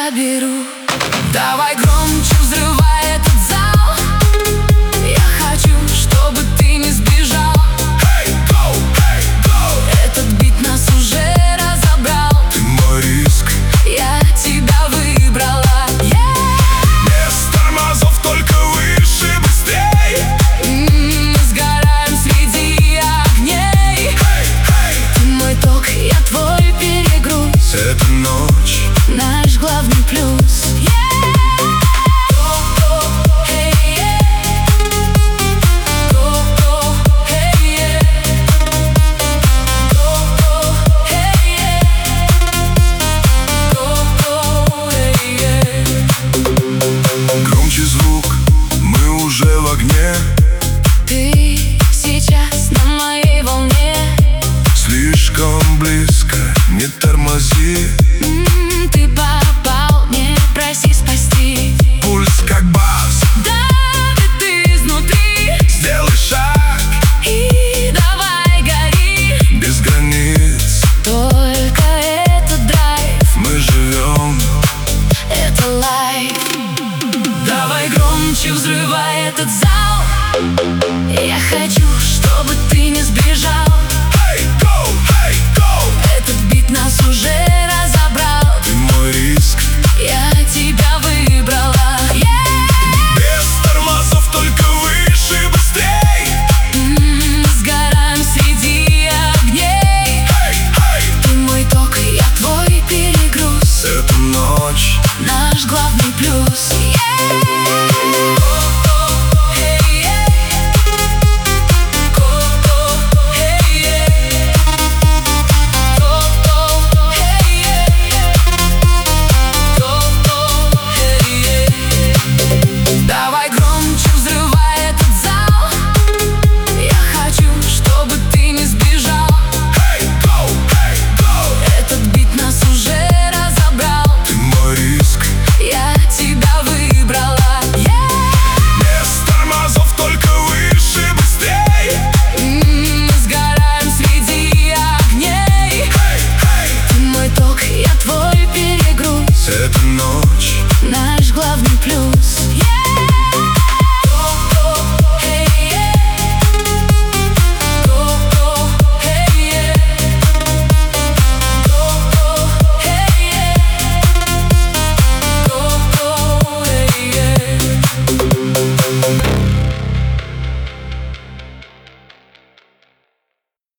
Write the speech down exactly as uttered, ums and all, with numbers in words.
заберу. Давай громче, взрывай этот зал. Я хочу, чтобы ты не сбежал. Hey, go, hey, go. Этот бит нас уже разобрал. Ты мой риск, я тебя выбрала. Yeah! без тормозов, только выше, быстрей. Mm, мы сгораем среди огней. Hey, hey. Ты мой ток, я твой перегруз. Эта ночь наш главный плюс. Yeah! звук, мы уже в огне. Ты сейчас на моей волне. Слишком близко, не тормози.